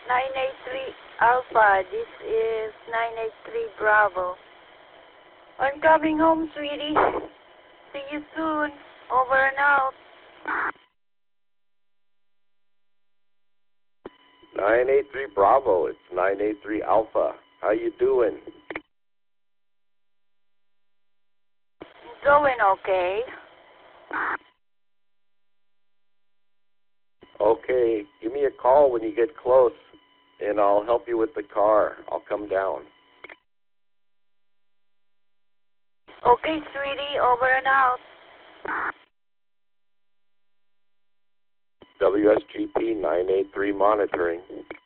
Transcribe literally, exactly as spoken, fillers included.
nine eight three Alpha. This is nine eight three Bravo. I'm coming home, sweetie. See you soon. Over and out. nine eight three Bravo. It's nine eight three Alpha. How you doing? Doing okay. Okay, give me a call when you get close, and I'll help you with the car. I'll come down. Okay, sweetie. Over and out. W S G P nine eight three monitoring.